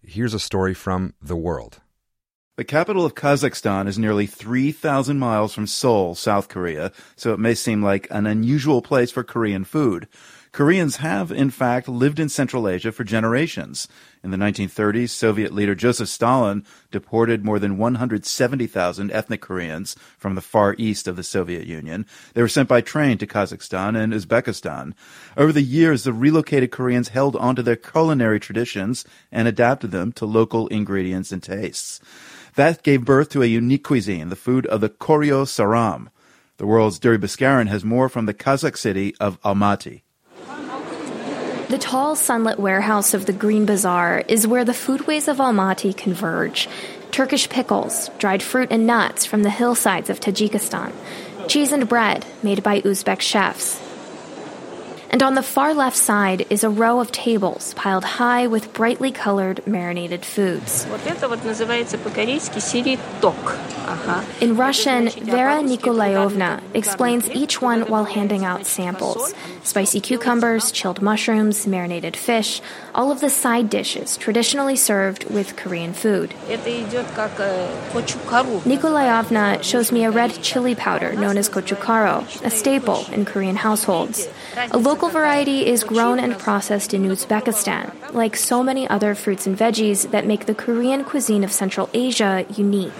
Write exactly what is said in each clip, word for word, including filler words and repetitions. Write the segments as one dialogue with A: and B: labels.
A: here's a story from The World.
B: The capital of Kazakhstan is nearly three thousand miles from Seoul, South Korea, so it may seem like an unusual place for Korean food. Koreans have, in fact, lived in Central Asia for generations. In the nineteen thirties, Soviet leader Joseph Stalin deported more than one hundred seventy thousand ethnic Koreans from the far east of the Soviet Union. They were sent by train to Kazakhstan and Uzbekistan. Over the years, the relocated Koreans held onto their culinary traditions and adapted them to local ingredients and tastes. That gave birth to a unique cuisine, the food of the Koryo Saram. The World's Duri Bhaskaran has more from the Kazakh city of Almaty.
C: The tall, sunlit warehouse of the Green Bazaar is where the foodways of Almaty converge. Turkish pickles, dried fruit and nuts from the hillsides of Tajikistan, cheese and bread made by Uzbek chefs. And on the far left side is a row of tables piled high with brightly colored marinated foods. In Russian, Vera Nikolaevna explains each one while handing out samples. Spicy cucumbers, chilled mushrooms, marinated fish, all of the side dishes traditionally served with Korean food. Nikolaevna shows me a red chili powder known as gochukaro, a staple in Korean households. A local variety is grown and processed in Uzbekistan, like so many other fruits and veggies that make the Korean cuisine of Central Asia unique.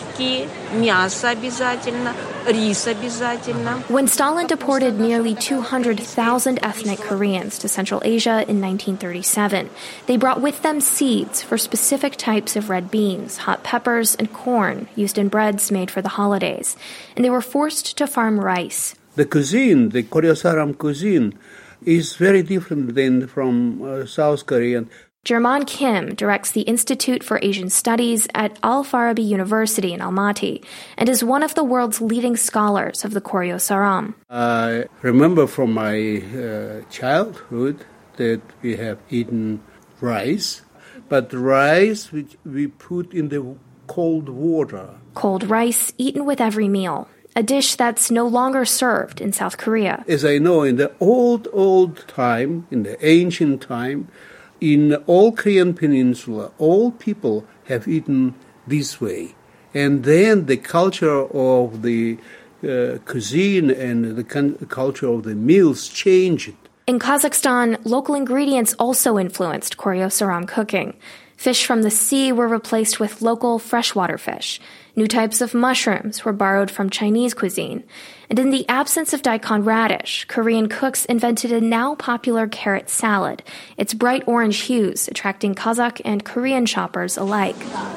C: When Stalin deported nearly two hundred thousand ethnic Koreans to Central Asia in nineteen thirty-seven, they brought with them seeds for specific types of red beans, hot peppers, and corn used in breads made for the holidays, and they were forced to farm rice.
D: The cuisine, the Koryo Saram cuisine, is very different than from uh, South Korean.
C: German Kim directs the Institute for Asian Studies at Al-Farabi University in Almaty and is one of the world's leading scholars of the Koryo Saram.
D: I remember from my uh, childhood that we have eaten rice, but rice which we put in the cold water.
C: Cold rice eaten with every meal. A dish that's no longer served in South Korea.
D: As I know, in the old, old time, in the ancient time, in all Korean peninsula, all people have eaten this way. And then the culture of the uh, cuisine and the con- culture of the meals changed.
C: In Kazakhstan, local ingredients also influenced Koryo Saram cooking. Fish from the sea were replaced with local freshwater fish. New types of mushrooms were borrowed from Chinese cuisine. And in the absence of daikon radish, Korean cooks invented a now popular carrot salad, its bright orange hues attracting Kazakh and Korean shoppers alike.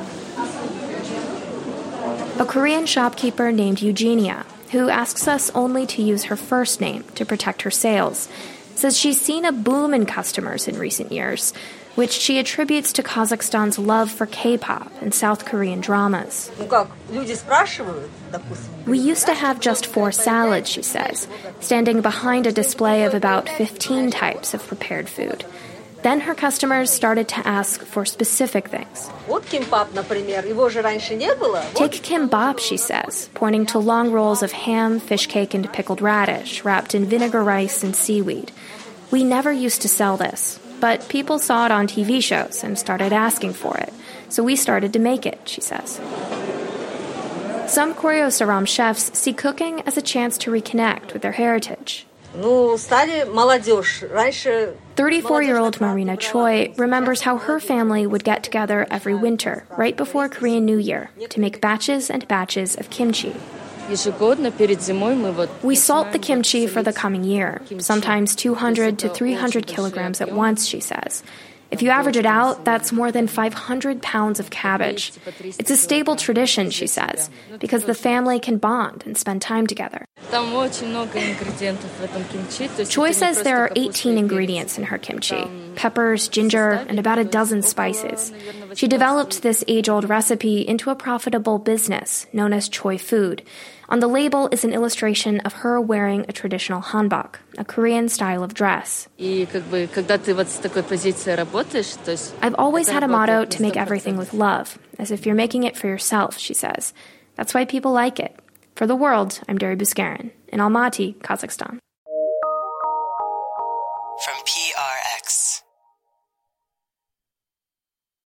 C: A Korean shopkeeper named Eugenia, who asks us only to use her first name to protect her sales, says she's seen a boom in customers in recent years, which she attributes to Kazakhstan's love for K-pop and South Korean dramas. We used to have just four salads, she says, standing behind a display of about fifteen types of prepared food. Then her customers started to ask for specific things. Take kimbap, she says, pointing to long rolls of ham, fish cake, and pickled radish wrapped in vinegar rice and seaweed. We never used to sell this, but people saw it on T V shows and started asking for it, so we started to make it, she says. Some Koryo Saram chefs see cooking as a chance to reconnect with their heritage. thirty-four-year-old Marina Choi remembers how her family would get together every winter, right before Korean New Year, to make batches and batches of kimchi. We salt the kimchi for the coming year, sometimes two hundred to three hundred kilograms at once, she says. If you average it out, that's more than five hundred pounds of cabbage. It's a stable tradition, she says, because the family can bond and spend time together. Choi says there are eighteen ingredients in her kimchi: peppers, ginger, and about a dozen spices. She developed this age-old recipe into a profitable business known as Choi Food. On the label is an illustration of her wearing a traditional hanbok, a Korean style of dress. I've always had a motto to make everything with love, as if you're making it for yourself, she says. That's why people like it. For The World, I'm Duri Bhaskaran in Almaty, Kazakhstan.